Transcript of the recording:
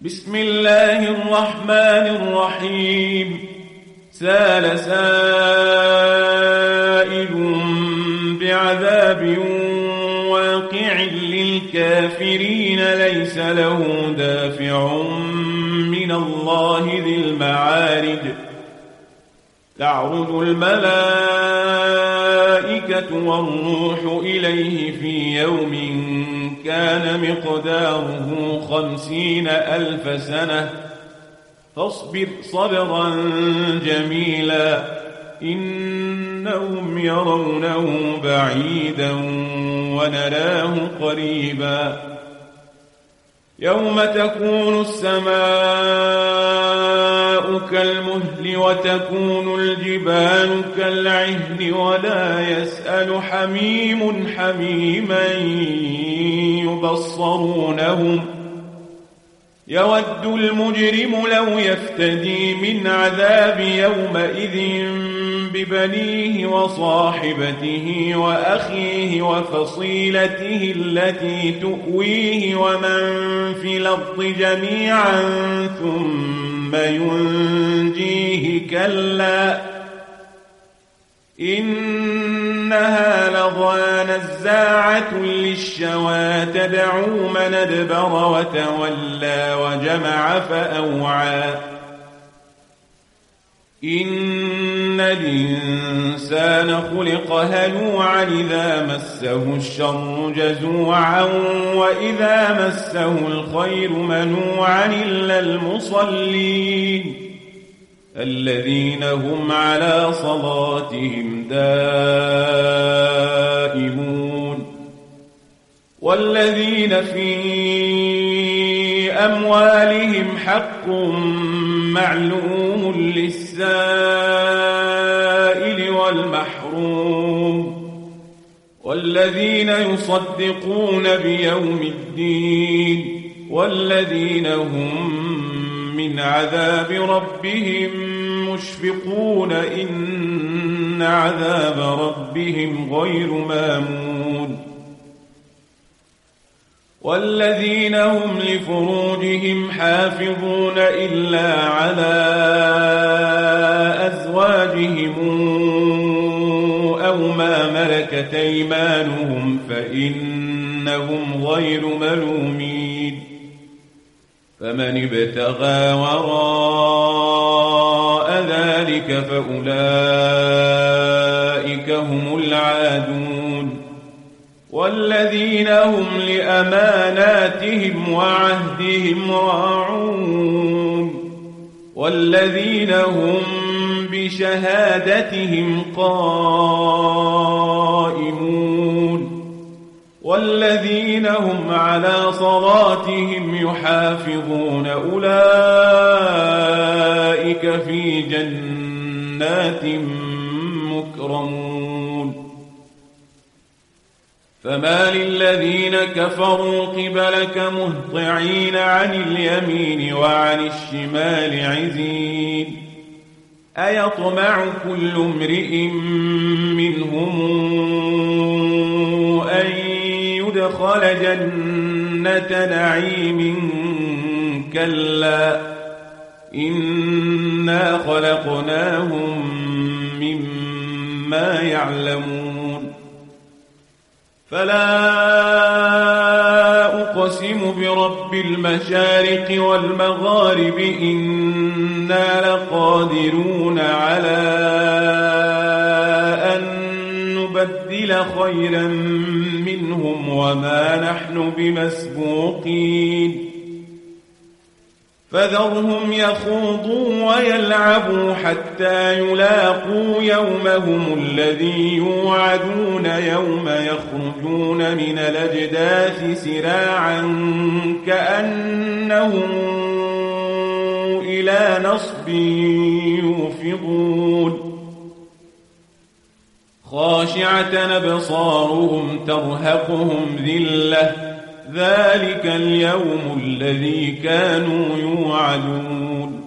بسم الله الرحمن الرحيم. سال سائل بعذاب واقع للكافرين ليس له دافع من الله ذي المعارج. تعرج الملائكة والروح إليه في يوم كان مقداره 50,000 سنة فاصبر صبرا جميلا إنهم يرونه بعيدا ونراه قريبا. يوم تكون السماء كالمهل وتكون الجبال كالعهن ولا يسأل حميم حميما يبصرونهم. يود المجرم لو يفتدي من عذاب يومئذ ببنيه وصاحبته وأخيه وفصيلته التي تؤويه ومن في الأرض جميعا ثم ينجيه كلا إنها لظى نزاعة للشوى تدعو من أدبر وتولى وجمع فأوعى. إن الإنسان خلق هلوعا إذا مسه الشر جزوعا وإذا مسه الخير منوعا إلا المصلين الذين هم على صلاتهم دائمون. والذين في أموالهم حق معلوم للسائل والمحروم والذين يصدقون بيوم الدين والذين هم من عذاب ربهم مشفقون إن عذاب ربهم غير مامون. والذين هم لفروجهم حافظون إلا على أزواجهم أو ما ملكت أيمانهم فإنهم غير ملومين. فمن ابتغى وراء ذلك فأولئك هم العادون. والذين هم لأماناتهم وعهدهم راعون والذين هم بشهادتهم قائمون والذين هم على صلاتهم يحافظون أولئك في جنات مكرمون. فما للذين كفروا قبلك مهطعين عن اليمين وعن الشمال عزين. أيطمع كل امرئ منهم أن يدخل جنة نعيم كلا إنا خلقناهم مما يعلمون. فلا أقسم برب المشارق والمغارب إنا لقادرون على أن نبدل خيرا منهم وما نحن بمسبوقين. فذرهم يخوضوا ويلعبوا حتى يلاقوا يومهم الذي يوعدون يوم يخرجون من الأجداث سراعا كأنهم إلى نصب يوفضون. خاشعة أبصارهم ترهقهم ذلة ذلك اليوم الذي كانوا يوعدون.